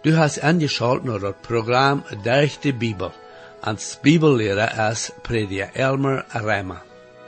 Du hast angeschaut naar het programma Durch de Bibel. Als Bibellehrer is prediker Elmer Reimer.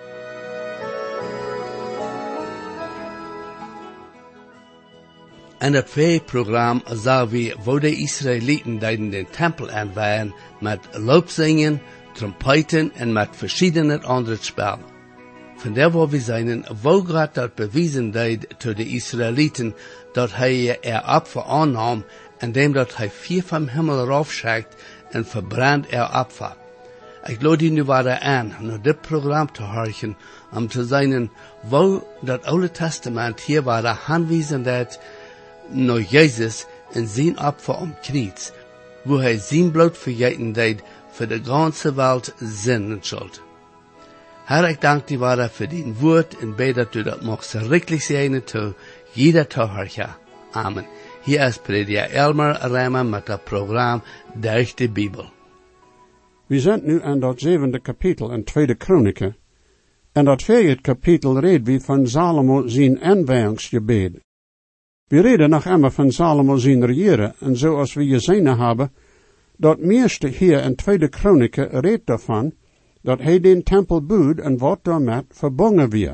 In het programma zagen we hoe de Israëlieten den tempel aanwijden met loopzingen, trompeten en met verschillende andere spellen. Vandaar waar we zijn, wo God dat bewijzen deed tot de Israëlieten, dat hij Opfer aannam, indem dat hij vier van Himmel raufschickt en verbrandt Opfer. Ik lade nu weer aan, naar dit programma te horen, om te zijn, wo dat Oude Testament hier waar aanwijzen deed, naar Jezus en zijn Opfer om kniet, wo hij zijn bloed vergeten deed, voor de ganze wereld zin en schuld. Herr, ik dank die Vader voor die woord en bid dat u dat mag schrikkelijk zijn toe jeder toehoorder. Amen. Hier is prediker Elmer Reimer met het programma Durch de Bibel. We zijn nu aan dat 7e kapitel in 2 Kronieken. En dat 4e kapitel redt we van Salomo zijn aanwijdingsgebed. We reden nog einmal van Salomo zijn regeren, en zoals we gezien hebben, dat meeste hier in 2 Kronieken redt daarvan, dat hij den tempel bouwt en wat daarmee verbonden weer.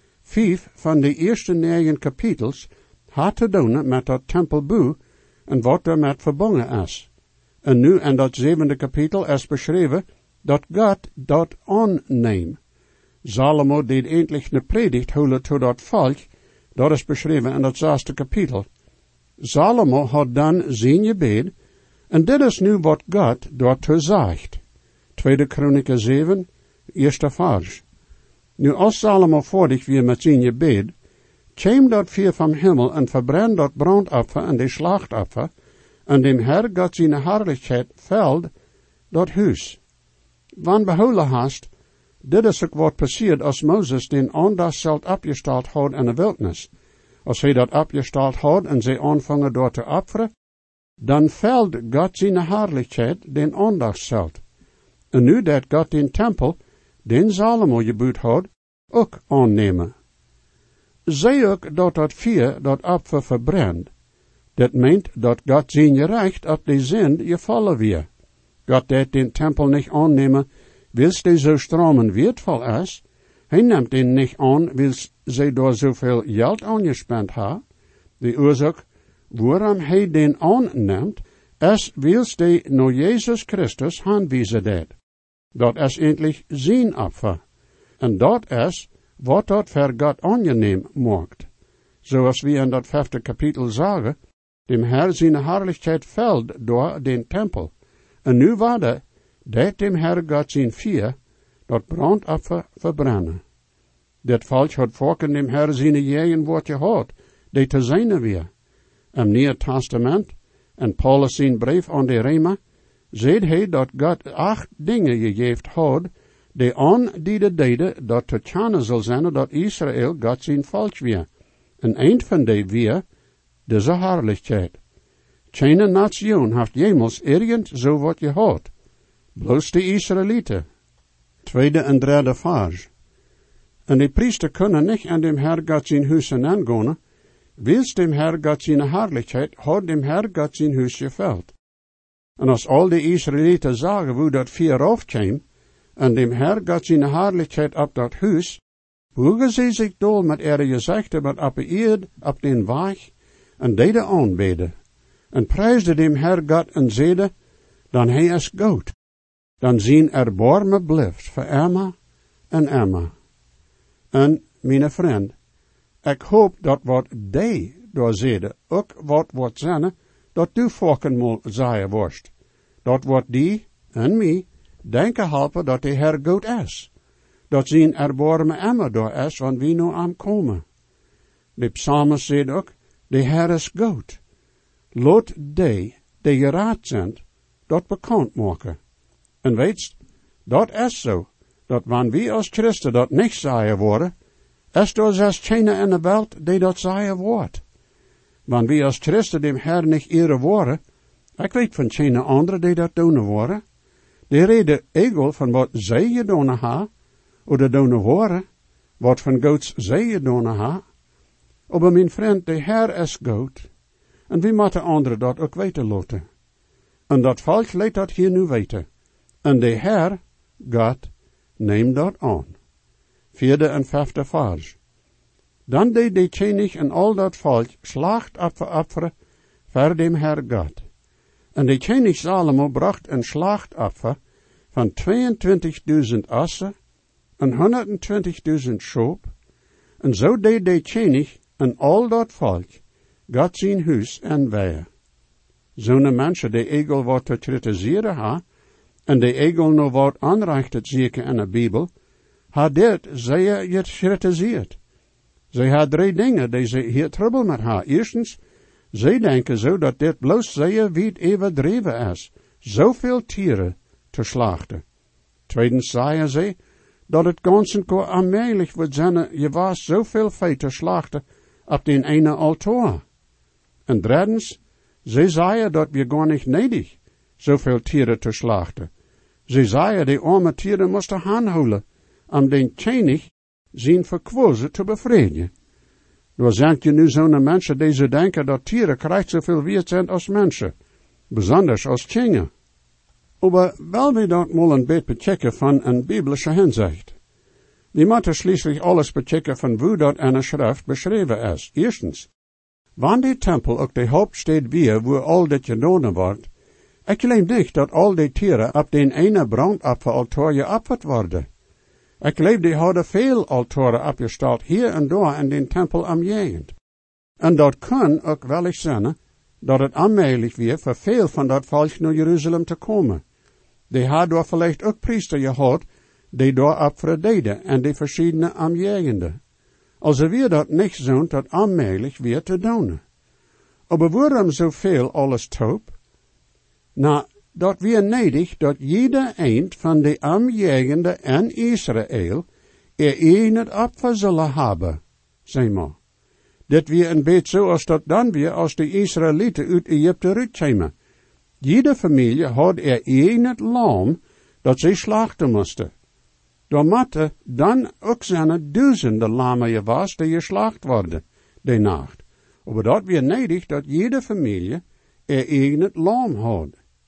5 van de eerste 9 kapitels had te doen met dat tempelbouw en wat daarmee verbonden is. En nu in dat 7e kapitel is beschreven dat God dat aanneemt. Salomo deed eindelijk een predigt houden tot dat volk, dat is beschreven in dat 6e kapitel. Salomo had dan zijn gebed, en dit is nu wat God daartoe zegt. 2 Kronieken 7, eerste vers. Nu als Salomo voordig weer met zijn gebed, kwam dat vuur van Himmel en verbrand dat brandoffer en de slachtoffer, en dem Herr God zijn herrlichheid veld dat huis. Want behouden hast, dit is ook wat passiert als Mozes den aandachtsveld opgesteld had in de wildnis. Als hij dat opgesteld had en zij aanvangen door te offeren, dan veld God zijn herrlichheid den aandachtsveld. En nu dat God den tempel, den Salomo gebouwd had, ook aannemen. Zij ook dat vuur dat offer verbrandt. Dat meent dat God zijn recht op de zin gevallen weer. God deed den tempel niet aannemen, wils die zo stromen wertvol is. Hij neemt den niet aan, wils zij door zoveel geld aangespend ha. De oorzaak, waarom hij den aanneemt, is wils die naar Jezus Christus aanwijzen deed. Dat is eindelijk zijn offer. En dat is wat dat voor God aangeneem maakt. Zoals we in dat 5e kapitel zagen, dem Herr zijn herrlichheid veld door den tempel. En nu waarde, dat dem Herr God zijn vuur, dat brandoffer verbrennen. Dat volk had volken dem Herr zijn jegen woord gehad, die te zijn weer. Im Nieuwe Testament, en Paulus zijn brief aan de Rema, zegt hij dat God 8 dingen gegeven had, die aan die deden dat te tjanen zal zijn dat Israël God zijn volk weer. En een van die weer, deze herrlichheid. Geen nation heeft jemals irgend zo wat gehad. Bloos de Israëlieten. 2e en 3e vers. En de priester kunnen niet aan dem Herr God zijn huis aangaan, wils dem Herr God zijn herrlichheid had dem Herr God zijn huis geveld. En als al de Israëlieten zagen hoe dat vuur afkwam, en dem Herr God zijn herrlichheid op dat huis, bogen ze zich dol met ihre gezichten met op de eerd op den weg, en deden aanbeden, en prijsden dem Herr God en zeiden, dan hij is goed, dan zijn erbarmen blijft voor Emma en Emma. En, mijn vriend, ik hoop dat wat die door zeiden, ook wat zijn, dat du volken moet zeggen worst. Dat wat die en mij denken helpen dat de Herr goed is. Dat zijn erbarmen Emma door is, want wie nu aan komen. De psalmist zegt ook, de Herr is goed. Laat die geraad zijn, dat bekend maken. En weet, dat is zo, dat wanneer we als christen dat niet zeggen worden, is er zelfs geen in de wereld die dat zeggen wordt. Wanneer we als christen dem Herr niet eren worden, ik weet van geen andere die dat doen worden. Die reden egal van wat zij gedaan hebben, of doen worden, wat van Gods zij gedaan hebben. Maar mijn vriend, de Herr is goed. En wie moeten anderen dat ook weten laten. En dat volk leidt dat hier nu weten. En de Heer, God, neemt dat aan. 4e en 5e vers. Dan deed de koning en al dat volk slachtoffer offeren voor dem Heer God. En de koning Salomo bracht een slachtoffer van 22.000 assen en 120.000 schoop. En zo deed de koning en al dat volk God zijn huis en weer. Zo'n mensen de egel wat te kritiseren ha, en de egel nog wat aanreicht zeker in de Bijbel, had dit zij je kritiseerd. Zij had 3 dingen die ze hier trouble met haar. Eerstens, zij denken zo dat dit bloos zij wie overdreven is, zoveel tieren te slachten. Tweedens zeiden ze dat het ganzen ko aanmerkelijk wordt zijn, je was zoveel vee te slachten op den ene altaar. En derdens, ze zeiden dat we gar niet nedig zoveel tieren te slachten. Ze zeiden de arme tieren moesten aanhouden, om den koning zijn verkwozen te bevredigen. Dan zijn je nu zo'n mensen die ze denken dat tieren krijgt zoveel wierd zijn als mensen, besonders als koningen. Maar wel we dat mal een beetje bechecken van een biblische inzicht. We moeten schließlich alles bechecken van hoe dat in de schrift beschreven is. Eerstens, wanneer die tempel ook de hoofdstad weer, waar al dit gedaan wordt, ik geloof niet dat al die tieren op den ene brandofferaltaar geofferd worden. Ik geloof die hadden veel altaren opgesteld hier en daar in den tempel omgegend. En dat kan ook wel eens zijn dat het aanmerkelijk weer voor veel van dat volk naar Jeruzalem te komen. Die had daar vielleicht ook priester gehad, die daar offeren deden en die verschillende omgegenden. Als weer dat niet zo dat aanmerkelijk weer te doen. Maar waarom zoveel alles toop? Nou, dat weer nedig dat jeder eind van de omgegenden en Israël het opfer zullen hebben, zeg maar. Dit weer een beetje zo als dat dan weer als de Israëlieten uit Egypte uitkomen. Jede familie had het lam dat ze slachten moesten. Daar moeten dan ook zijn duizenden lammen gewas die geslacht worden, die nacht. Maar dat weer nedig dat jede familie het lam had.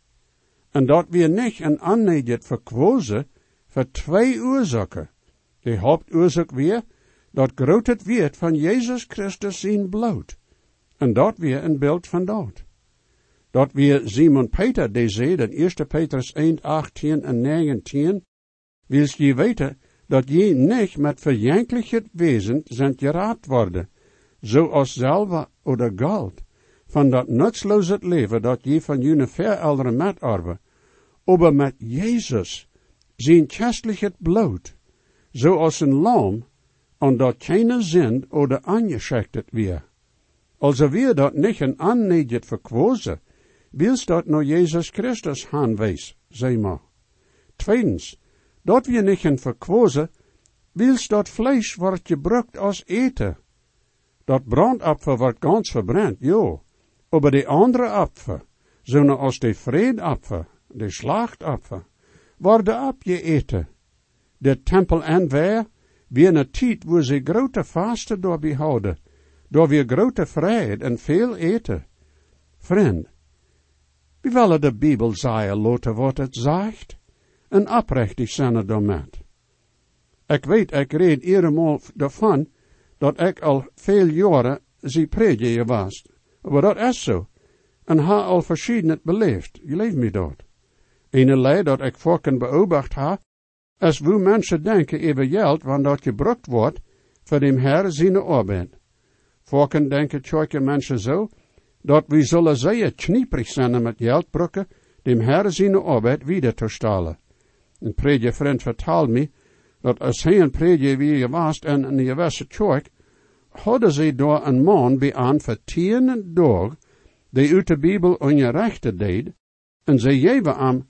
En dat weer niet een aannedigt verkwozen voor 2 oorzaken. De hoofdoorzaak weer dat groot het werd van Jezus Christus zijn bloed. En dat weer een beeld van dat. Dat weer Simon Peter die zei in 1 Petrus 1, 18 en 19, wils je weten dat je niet met verjankelijkheid wezen zijn geraad worden, zoals zilver oder goud, van dat nutsloze leven dat je van jullie vereldere metarbeid, aber met Jezus, zijn kostelijk bloed, zoals een lam, en dat keine zin oder aangeschechtet weer. Als weer dat niet een aannedigt verkwozen, wils dat naar Jezus Christus gaan wees, zeg maar. Tweedens, dat we niet een verkwozen, wils dat vlees wordt gebruikt als eten. Dat brandopfer wordt ganz verbrannt, ja. Aber de andere opfer, zoals de vreedopfer, de slachtopfer, worden opgeeten. De tempel en weer een tijd waar ze grote vasten door behouden, door weer grote vrijheid en veel eten. Vriend, wie willen de Bijbel zeggen laten wat het zegt? En oprechtig zijn er daarmet. Ik weet, ik reed eenmaal daarvan, dat ik al veel jaren zie predigen was. Maar dat is zo. En ha al verschieden beleefd. Je leeft me dat. Ene lei dat ik voorken beobacht ha, is hoe mensen denken over geld, wanneer dat gebruikt wordt, voor dem Herr zijn arbeid. Voorken denken tjoike mensen zo, dat we zullen zeer knieperig zijn met geld brukken, dem Herr zijn arbeid wieder te stalen. Een predievriend vertelde me, dat als hij een predie weer was en een gewisse tjoik, hadden ze door een man bij voor 10 dagen, die uit de Bijbel ongerechte deed, en ze geven hem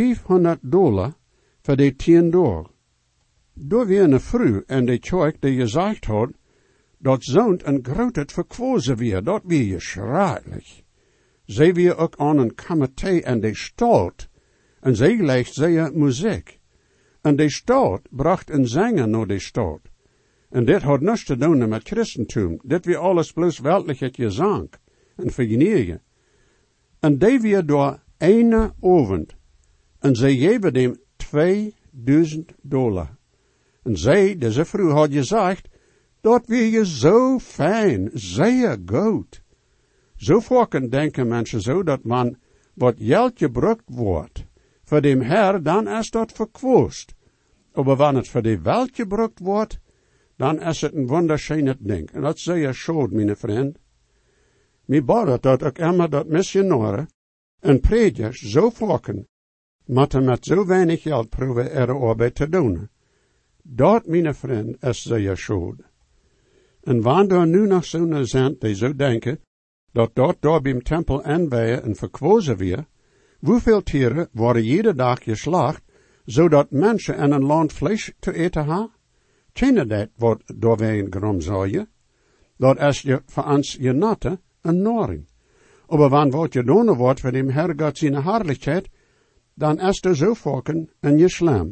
$500 voor die 10 dagen. Door weer een vrouw en de tjoik die gezegd had, dat zo'n een groot verkwozen weer, dat weer schrijnlijk. Ze weer ook aan een comité en de staat, en ze legt zeer muziek. En de staat bracht een zanger naar de staat. En dit had niets te doen met Christentum. Dit weer alles bloos weltelijk het gezang. en vergenigen. En die weer door ene avond. En zij geven hem $2000. En zij, deze vrouw, had gezegd, dat weer je zo fijn, zeer goed. Zo vaak denken mensen zo, dat man wat geld gebruikt wordt, voor dem Herr, dan is dat verkwoost. Maar wanneer het voor de welt gebruikt wordt, dan is het een wunderschönes ding. En dat is zeer schade, mijn vriend. Mi bad dat ook immer dat missionaren en predikers zo vakken, moeten met zo weinig geld proberen ihre arbeid te doen. Dat, mijn vriend, is zeer schade. En wanneer nu nog zo'n zijn die zo denken, dat daar beim tempel aanbijen en verkwozen weer, hoeveel tieren worden iedere dag geslacht, zodat mensen in een land vlees te eten hebben? Kennen dat wat door wij een grom zeggen? Dat is je voor ons je natte en naring. Maar wanneer wat je doen wordt voor dem Herrgott zijn herrlichheid, dan is er zo vakken en je slam.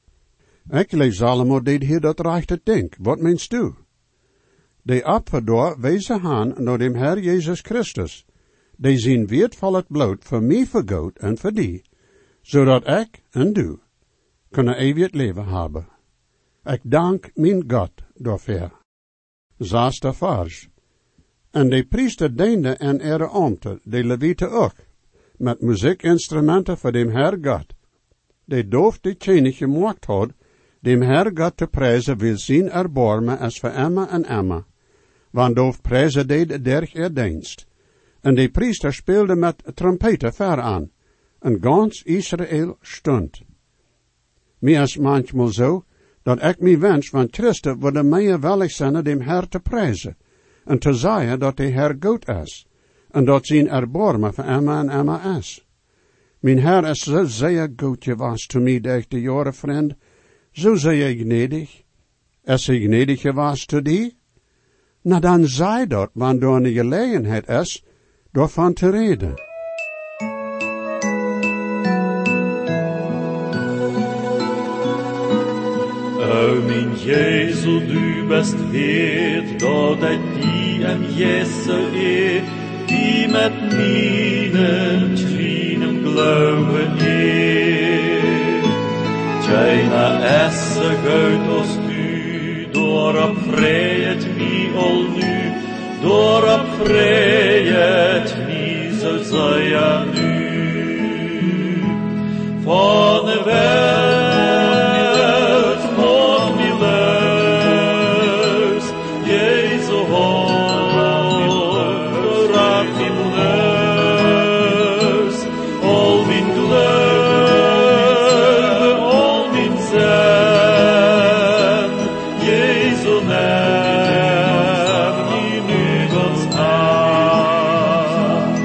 Ik lees Salomo deed hier dat rechte ding. Wat meinst du? De apverdor wezen aan naar dem Herr Jezus Christus. Die zijn weertvallig bloed voor mij vergoed en voor die, zodat ik en du kunnen eeuwig leven hebben. Ik dank mijn God daarvoor. Zesde vers. En de priester diende en ihre ambten, de levieten ook, met muziekinstrumenten voor dem Herr God. De doof die tjenig gemaakt had, dem Herr God te prijzen wil zien erbarmen als voor Emma en Emma. Want doof prijzen deed derg dienst. En de priester speelde met trompeten ver aan. En gans Israël stond. Mij is manchmal zo, dat ik mij wens van Christus worden mij wellig zijn dem Herr te prijzen. En te zeggen dat de Herr goed is. En dat zijn erbarmen voor Emma en Emma is. Mijn Herr is zo zeer goed geweest to mij deze jaren, vriend. Zo zeer gnedig. Is hij gnedig geweest to die? Nou dan zei dat, wanneer een gelegenheid is, daarvan te reden. O mijn Jezus, du best heet, dat ik die en Jesu eer, die met mijnen trinen geloven eer. Tjena esse goud als du, doorop vreet mij al nu, doorop vreet mij, zo zij ja nu. Van de welt, van mij leus, Jezus hoog, raad mij leus, al mijn geloof, al mijn zin, Jezus neem mij nu Gods hand.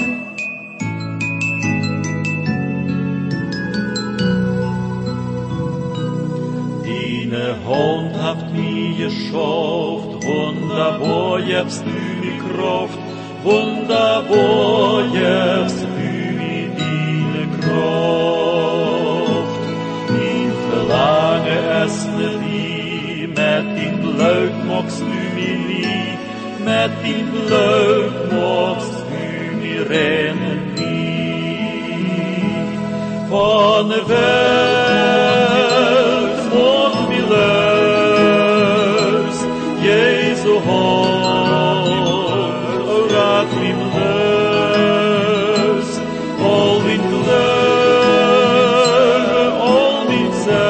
Deine Hand habt mij geschaft, wunderbar gibst du mir Kraft, wunderbar gibst du mir deine Kraft. Mein Verlange ist nicht die, mit dem Blut magst du mir nie, mit dem Blut magst du mir rennen nie. Von der Welt, von mir los, Jesu hoog, raad mij los, al mijn geloof, al mijn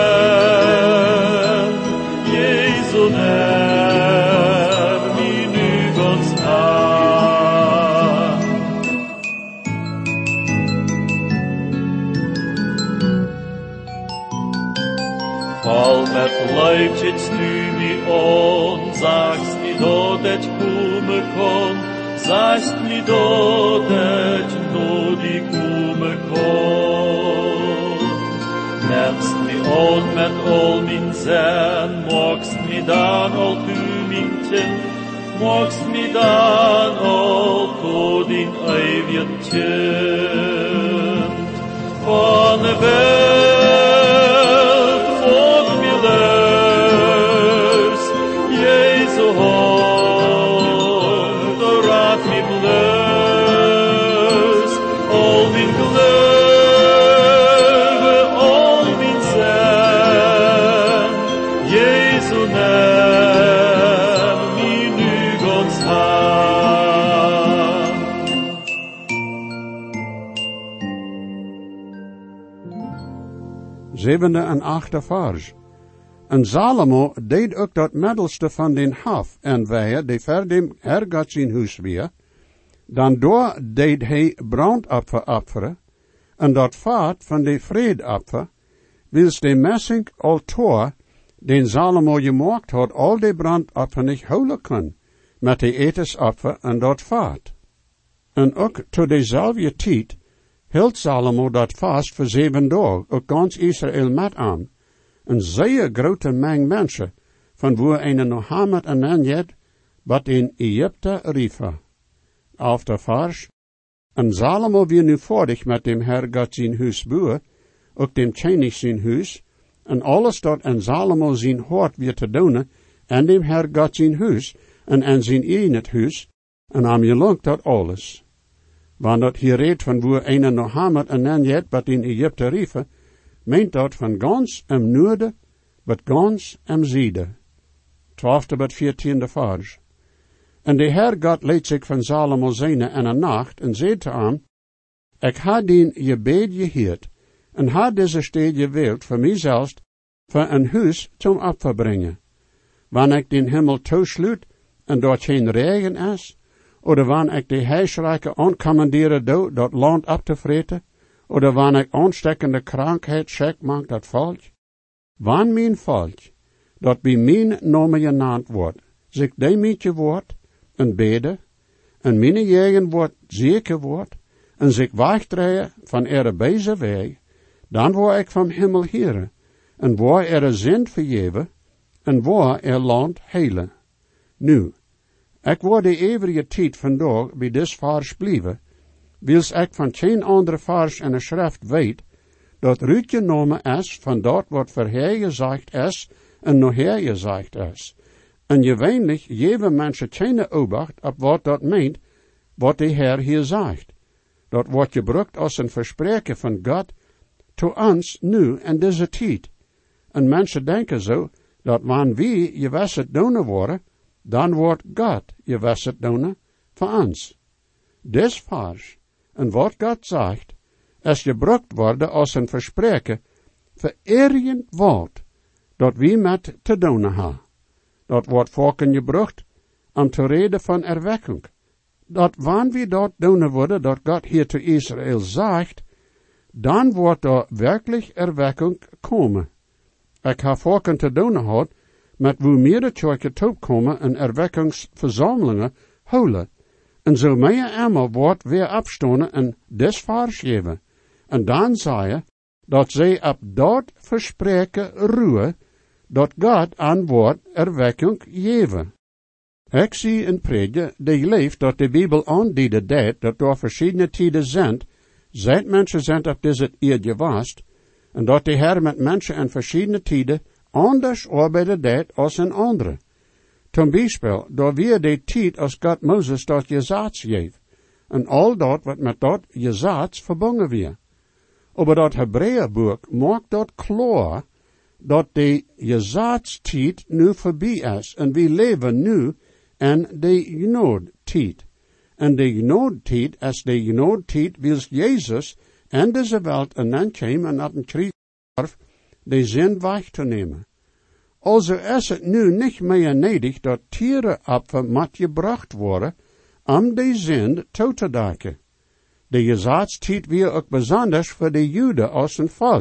zin, Jesu neem mij nu Gods hand. Val met lijf zitst u mij aan, sagst mij dat het komen kan, sagst mij dat het nodig komen kan. Nemst mij aan met al mijn zin, magst mij dan al tu mijn kind, magst mij dan al tot in eeuwig kind. Van de welt, van mij los, Jezus hoog, raad mij los. 7e en 8e vers. En Salomo deed ook dat middelste van den haf en weien, die ver dem hergat zijn huis weer. Dan door deed hij brandoffer offeren, en dat vaat van de vreedoffer, wils de messing altaar, den Salomo gemaakt had, al de brandoffer niet houden kon, met de etensoffer en dat vaat. En ook tot dezelfde tijd hield Salomo dat vast voor 7 dagen, ook gans Israël met aan. Een zeer grote meng mensen, van waar een nog hamet en aanjet, wat in Egypte riefen. Auf der vers. En Salomo weer nu voordig met dem hergat zijn huis boer, ook dem tjenig zijn huis, en alles dat en Salomo zijn hoort weer te doen, en dem hergat zijn huis, en zijn in het huis, en am gelangt dat alles. Wanneer dat hier redt van waar een nog hamet en aanjet, wat in Egypte riefen, meent dat van gans am noorden, wat gans am zuiden. 12e tot 14e vers. En de Heer God leed zich van Salomo zijne en een nacht, en zei te hem, ik ha dien je bed geheerd, en ha deze stad gewild voor mijzelf, voor een huis zum opfer brengen. Wanneer ik den hemel toesluit, en dort geen regen is, oder wanneer ik de heilsrijke aancommanderen doe, dat land op te vreten, oder wanneer ik aanstekkende krankheid schek maak dat volk, wanneer mijn volk, dat bij mijn naam genaamd wordt, zich die met je woord, en bede, en mijn jegen wordt zeker wordt, en zich wegdraaien van deze weg, dan word ik van hemel heren, en word zin vergeven, en word land heilen. Nu, ik word de eeuwige tijd vandaag bij dit vers blijven, wils ik van geen andere vers in de schrift weet, dat Ruud genomen is van dat wat voorhergezegd is, en nog hergezegd is. En gewöhnlich geven mensen geen obacht op wat dat meent, wat de Heer hier zegt. Dat wordt gebruikt als een verspreken van God, to ons nu in deze tijd. En mensen denken zo, dat wanneer wie gewasset doen worden, dan wordt God gewasset doen voor ons. Dit vers, en wat God zegt, is gebruikt worden als een verspreken voor irgend wat, dat wie met te doen hebben. Dat wordt volken gebruikt om te reden van erwekking. Dat wanneer we dat doen worden, dat God hier te Israël zegt, dan wordt er werkelijk erwekking komen. Ik heb volken te doen gehad, met hoe meer de kerken toekomen en erwekkingsverzamelingen houden. En zo meer eenmaal wordt weer afstonden en des vers geven. En dan zei je, dat zij op dat verspreken ruwen, dat God aan woord erwekking geven. Ik zie een prediker die leeft dat de Bijbel aandiende dat door verschillende tijden zijn, seit mensen zijn op deze eeuw geweest, en dat de Heer met mensen in verschillende tijden anders arbeiden deed als een andere. Zum Beispiel, door weer de tijd als God Moses dat gezaats geeft, en al dat wat met dat gezaats verbonden weer. Aber dat Hebreeënboek maakt dat klaar, dat de gezaatstijd nu voorbij is, en we leven nu in de genoodtijd. En de genoodtijd is de genoodtijd wils Jezus in deze wereld en dan kwam en op een kruis de zin weg te nemen. Also is het nu niet meer nodig dat tierenopfer moet gebracht worden om de zin toe te dekken. De gezaatstijd weer ook besonders voor de Joden als een volk.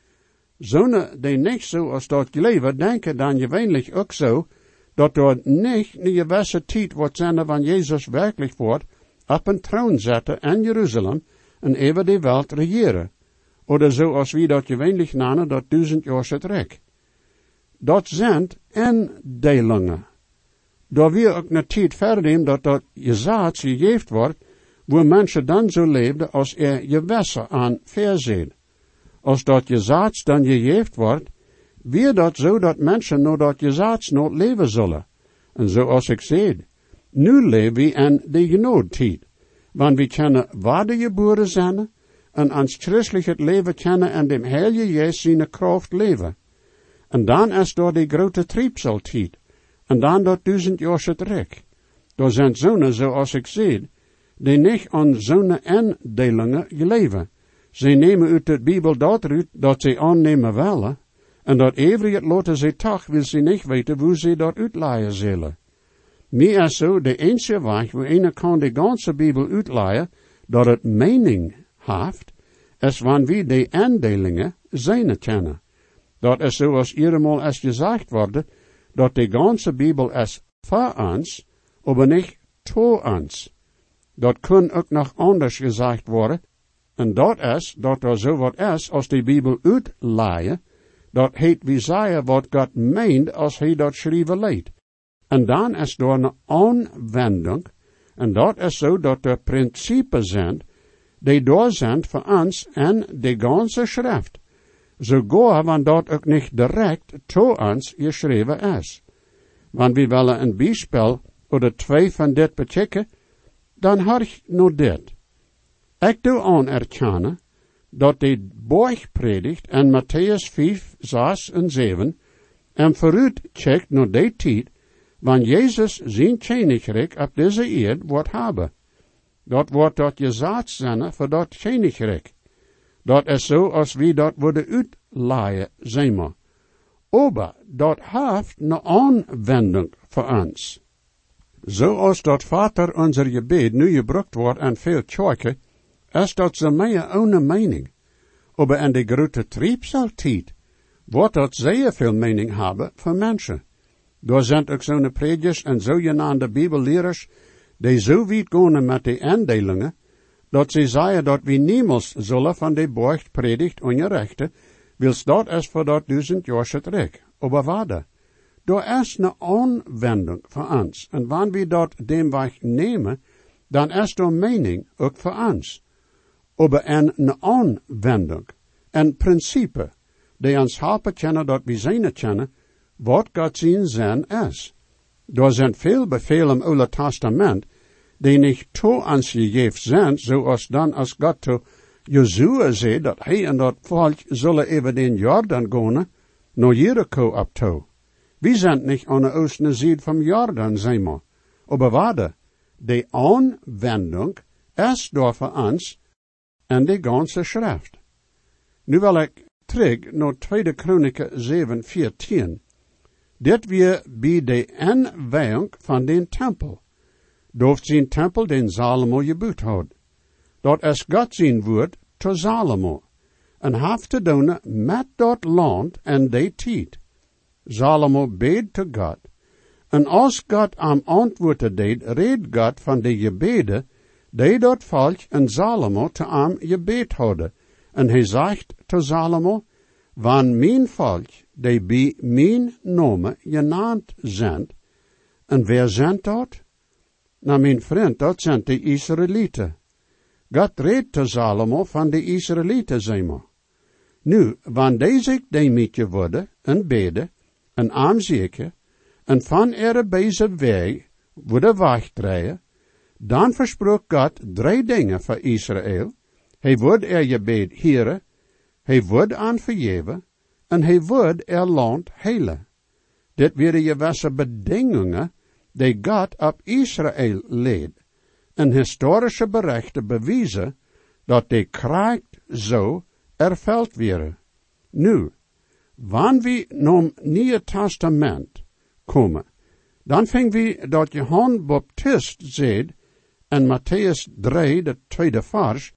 Zonen die niet zo als dat leven denken dan gewöhnlich ook zo, dat door niet een gewisse tijd wordt zijn van Jezus werkelijk wordt, op een troon zetten in Jeruzalem en over de wereld regeren. Oder zo als wie dat gewöhnlich namen dat 1000 jaar zit rek. Dat zijn indelingen. Door weer ook een tijd verder dat gezaad gegeven wordt, waar mensen dan zo leefden als gewässer aan verzeen. Als dat gezaad dan gegeven wordt, weer dat zo dat mensen door dat gezaad nooit leven zullen. En zoals ik zei, nu leven we in de genoodtijd. Want we kunnen wedergeboren zijn en ons christelijk het leven kennen en dem Heilige Geest zijn kracht leven. En dan is door de grote triebseltijd. En dan dat 1000 jaar het rek. Door zijn zonen, zoals ik zei, die niet aan zo'n indelingen leven. Ze nemen uit de Bijbel dat uit dat ze aannemen willen, en dat every het laten ze toch, wil ze niet weten hoe ze dat uitleiden zullen. Meer is zo de enige weg waar een kan de ganze Bijbel uitleiden, dat het mening heeft, is wanneer we de aandelingen zijn kennen. Dat is zoals eenmaal is gezegd worden, dat de ganze Bijbel is voor ons, maar niet voor ons. Dat kan ook nog anders gezegd worden, en dat is dat er zo wat is als de Bijbel uitleiden, dat heet wie zeggen wat God meent als hij dat schrijven leidt. En dan is er een aanwending, en dat is zo dat er principes zijn, die door zijn voor ons en de ganze schrift. Zogar wanneer dat ook niet direct toe ons geschreven is. Wanneer we willen een bijspel of 2 van dit bechecken, dan had ik nog dit. Ik doe anerkennen dat de Borgpredigt in Matthäus 5, 6 en 7 en vooruit checkt naar die tijd, wanneer Jezus zijn koninkrijk op deze eerd wordt hebben. Dat wordt dat gezegd zijn voor dat koninkrijk. Dat is zo als we dat worden uitleiden, zeg maar. Maar dat heeft een aanwending voor ons. Zoals dat Vater onze gebed nu gebruikt wordt aan veel kerken, is dat ze meer ohne mening. Maar in de grote triebseltijd wordt dat zeer veel mening hebben voor mensen. Daar zijn ook zo'n predikers en zogenaamde bibelleerders, die zo weit gaan met de aandelingen, dat ze zeggen dat we niemals zullen van de Borgpredigt ongerechten, wils dat is voor dat 1000 jaar terug. Maar waarde? Daar is een aanwending voor ons. En wanneer we dat dem weg nemen, dan is er mening ook voor ons. Maar een aanwending, een principe, die ons helpen kennen dat we zijn kennen, wat God zijn is. Er zijn veel bevelen im Oude Testament, die niet toe ons gegeven zijn, zoals dan als God to Jozua zei, dat hij en dat volk zullen even den Jordan gaan, naar Jericho op toe. We zijn niet aan de oostelijke zijde van Jordan, zeg maar. Maar waarde, de aanwending is door voor ons en de ganze schrift. Nu wil ik terug naar 2 Kronieken 7:14. Dit weer bij de aanwijing van den tempel. Dooft zijn tempel den Salomo gebouwd had. Dat is God zijn woord te Salomo. En heeft te doen met dat land en die tijd. Salomo beed te God. En als God am antwoorden deed, reed God van de gebeden, die dat volk en Salomo te am gebed hadden. En hij zegt te Salomo, wanneer mijn volk, die bij mijn naam genaamd zijn, en wer zijn dat? Nou, mijn vriend, dat zijn de Israëlieten. God reed te Salomo van de Israëlieten, zeg maar. Nu, wanneer deze die met je worden, en beden, en aanzeken, en van bezig wij worden wegdraaien, dan versprook God 3 dingen voor Israël. Hij wordt gebed heren, hij wordt aan vergeven, en hij wordt land helen. Dit werden gewisse bedingingen die God op Israël leed, en historische berichten bewijzen dat de kracht zo ervuld werden. Nu, wanneer we naar Nieuwe Testament komen, dan vingen we dat Johannes Baptist zei in Matthäus 3, de 2e vers,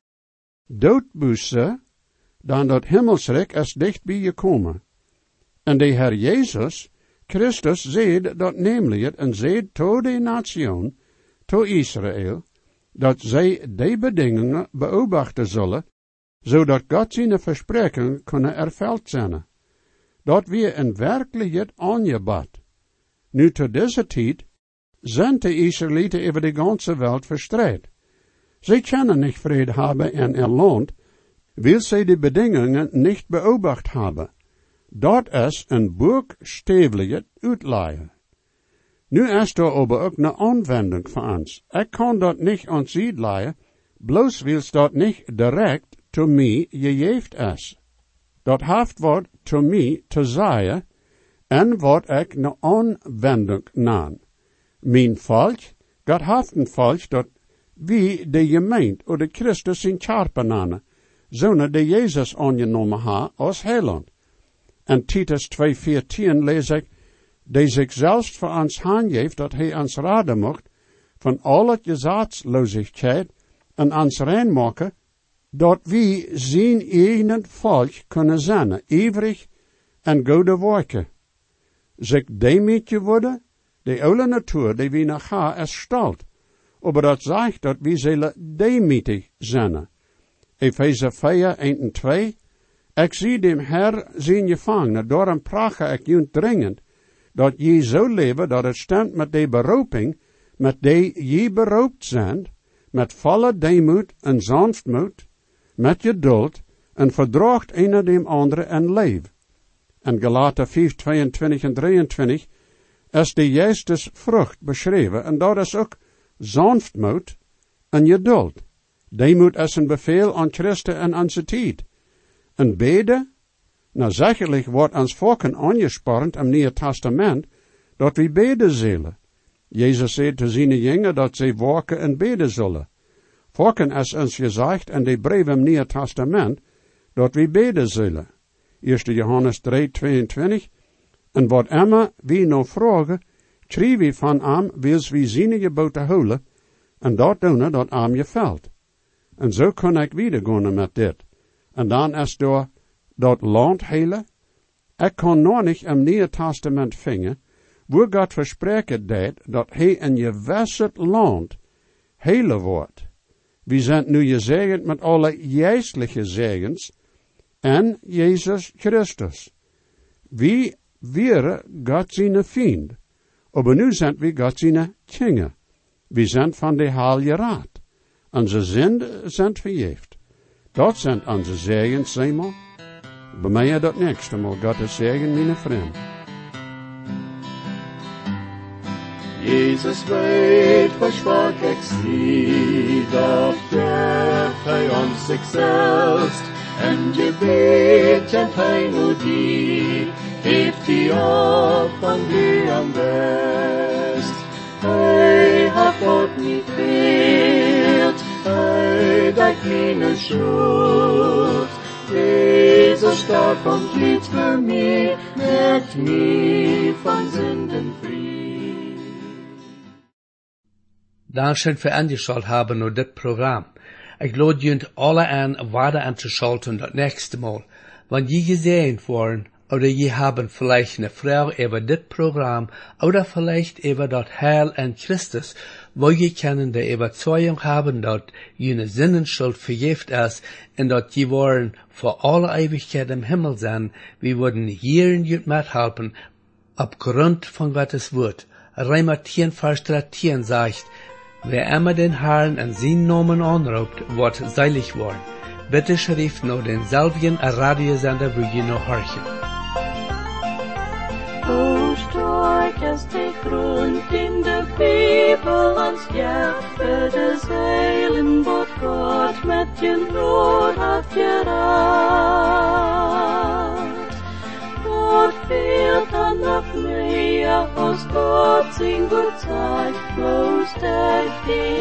doodboeze, dan dat hemelsrijk is dichtbij gekomen. En de Heer Jezus Christus zei dat namelijk en zei tot de nation, tot Israël, dat zij die bedingingen beobachten zullen, zodat God zijn verspreking kunnen ervuld zijn. Dat we in werkelijkheid aangebad. Nu tot deze tijd zijn de Israëlieten over de ganze wereld verstrekt. Zij kunnen niet vrede hebben in een land, wil zij de bedingingen niet beobacht hebben. Dat is een boekstevige uitleiden. Nu is er aber ook een aanwending voor ons. Ik kan dat niet aan ziet leiden, bloos wils dat niet direct to mij gegeven is. Dat heeft wat to mij te zeggen, en wat ik een aanwending naam. Mijn volk, God heeft een volk dat wie de gemeente of de Christus in Charpenane, zonen die Jezus aangenomen ha als heiland. En Titus 2:14 lees ik, die zich zelfs voor ons aangeeft dat hij ons raden mocht van al het gezaatsloosheid en ons reinmaken, dat wie zijn eigen volk kunnen zijn, ivrig en goede werken. Zich demetje worden, de oude natuur die wie nog ha erstelt, aber dat zegt dat wie zullen demietig zijn. Efeze 4:1-2. Ik zie dem Herr zijn gevangenen, daarom prache ik junt dringend, dat je zo leven dat het stemt met de beroeping, met die je beroopt zijn, met volle deemoed en sanftmoed, met geduld, en verdraagt een dem andere en leef. En Galaten 5:22-23 is de juiste vrucht beschreven, en dat is ook sanftmoed en geduld. Deemoed is een bevel aan Christen en aan zijn tijd. En beden, nou zekerlijk wordt ons volken aangespaard im Nieuwe Testament, dat we beden zullen. Jezus zei te zijn jingen dat zij waken en beden zullen. Volken is ons gezegd in de brief im Nieuwe Testament, dat we beden zullen. 1 Johannes 3:22. En wat immer wie nog vragen, schrijf we van hem, wils we zijn geboten houden, en dat doen dat hem je valt. En zo kan ik weer gaan met dit. En dan is door dat land hele. Ik kan nog niet im Nieuwe Testament vinden, wo God verspreken deed, dat hij in je gewisseld land hele wordt. We zijn nu gezegend met alle geestelijke zegens en Jezus Christus. Wie wären God zijn vriend, aber nu zijn we God zijn kinderen. We zijn van de Heilige Raad. Onze zinden zijn vergeefd. Dat zijn onze zegens, eenmaal. Bij mij dat nächste Mal. Gottes Segen, meine vriend. Jesus weet, versprach ik zie, dat geeft hij ons zichzelf, en gebet en hij nu die, heeft hij op van die am best. Hij hat God niet veelt, hij dat keine schuld. Jezus starb und litt für mich, macht mich von Sünden frei. Dankeschön für angeschaut haben nur das Programm. Ich lade junt alle an, weiter anzuschalten das nächste Mal. Wenn je gesehen worden, oder je haben vielleicht eine Frau über das Programm, oder vielleicht über das Heil in Christus, wo je können die Überzeugung haben, dass jene Sinnenschuld vergift ist, und dass je wollen vor aller Ewigkeit im Himmel sein, wir würden hier in jut mithelfen, aufgrund von Gottes Wort. Römer 10, Vers 13 sagt, wer immer den Herrn in seinen Namen anruft, wird selig worden. Bitte schrift nur denselben Radiosender, wo je noch horchen. Hoe stark is de grond in de Bibel ons geeft, het is heilen wat God met je nood had geraad. Wat fehlt dan nog meer als God zijn goed zeit, bloos echt die